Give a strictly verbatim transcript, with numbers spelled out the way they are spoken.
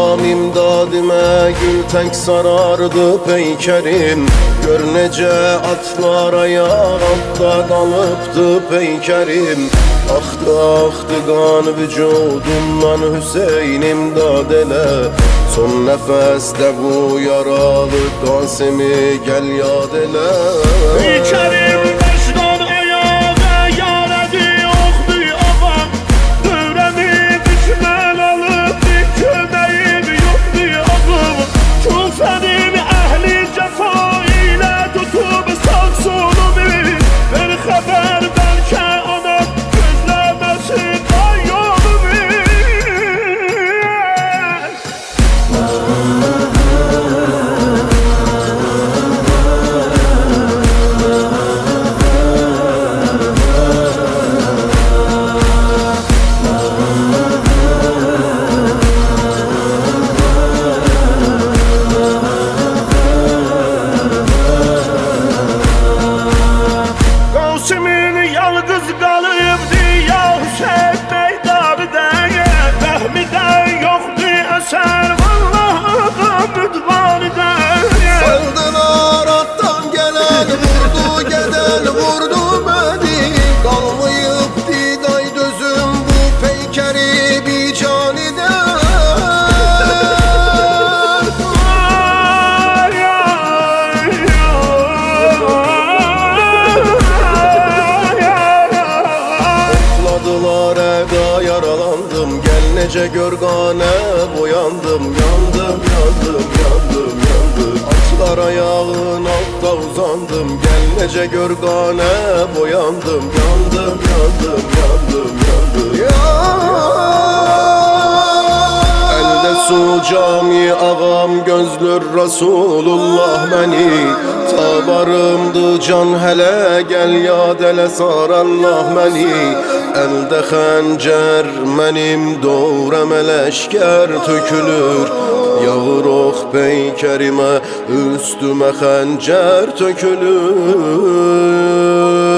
Sucam imdadime gül tek sarardı peykerim. Gör nece atlar ayağımda kalıptı peykerim. Aktı aktı kan vücudumdan Hüseyin imdad ele. Son nefeste bu yaralı Kasım'ı gel yad ele. Peykerim başdan ayağa yaradı yoktu avam. Dövremi düşman alıp kömeğim yoktu avım. Küfenim ehli cefa ile tutup sağ solumu. Bir haber belki ana gözlemesi kayyolumu. Kasım'ın yalnız kalıbdı ya Hüseyin Beydavi'de. Rahmi'de yoktu eser vallahi müdvanide. Saldılar attan gelen, vurdu geden, vurdu beni. Kalmayıp diday gözüm bu peykeri bir canide. Ay, ay, ay, ay, ay. Topladılar evda yaralandım. Gel nece görgane boyandım. Yandım, yandım, yandım, yandım. Atlar ayağın altta uzandım. Gel nece görgane boyandım. Yandım, yandım, yandım, yandım. Ya elde su cami ağam gözlür Resulullah beni. Tabarımdı can hele gel ya dele sar Allah beni. Elde xəncər mənim doğram leşker tökülür. Yağır ox peykerimə üstümə xəncər tökülür.